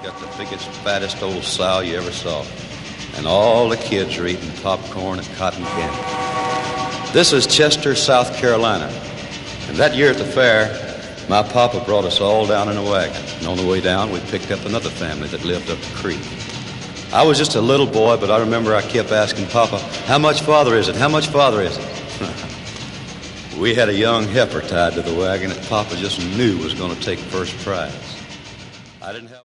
got the biggest, fattest old sow you ever saw. And all the kids are eating popcorn and cotton candy. This is Chester, South Carolina. And that year at the fair, my papa brought us all down in a wagon. And on the way down, we picked up another family that lived up the creek. I was just a little boy, but I remember I kept asking Papa, how much farther is it? How much farther is it? We had a young heifer tied to the wagon that Papa just knew was going to take first prize. I didn't have